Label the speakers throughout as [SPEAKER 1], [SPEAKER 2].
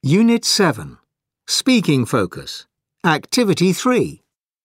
[SPEAKER 1] Unit 7. Speaking Focus. Activity 3.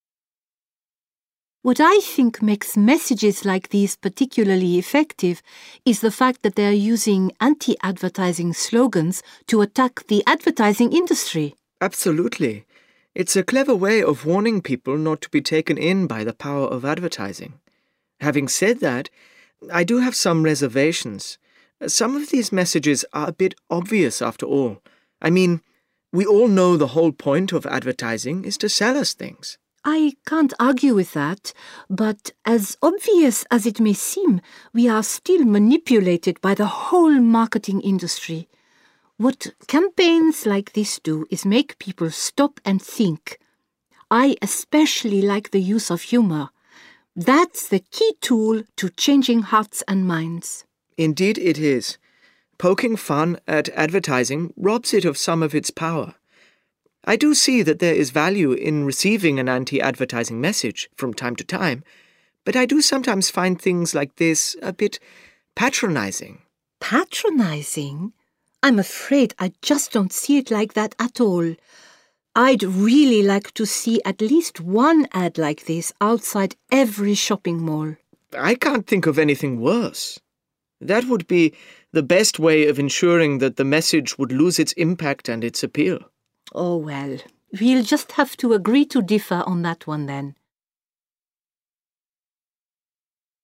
[SPEAKER 2] What I think makes messages like these particularly effective is the fact that they are using anti-advertising slogans to attack the advertising industry.
[SPEAKER 3] Absolutely. It's a clever way of warning people not to be taken in by the power of advertising. Having said that, I do have some reservations. Some of these messages are a bit obvious after all. I mean, we all know the whole point of advertising is to sell us things.
[SPEAKER 2] I can't argue with that, but as obvious as it may seem, we are still manipulated by the whole marketing industry. What campaigns like this do is make people stop and think. I especially like the use of humor. That's the key tool to changing hearts and minds.
[SPEAKER 3] Indeed it is. Poking fun at advertising robs it of some of its power. I do see that there is value in receiving an anti-advertising message from time to time, but I do sometimes find things like this a bit patronizing.
[SPEAKER 2] Patronizing? I'm afraid I just don't see it like that at all. I'd really like to see at least one ad like this outside every shopping mall.
[SPEAKER 3] I can't think of anything worse. That would be the best way of ensuring that the message would lose its impact and its appeal.
[SPEAKER 2] Oh well, we'll just have to agree to differ on that one then.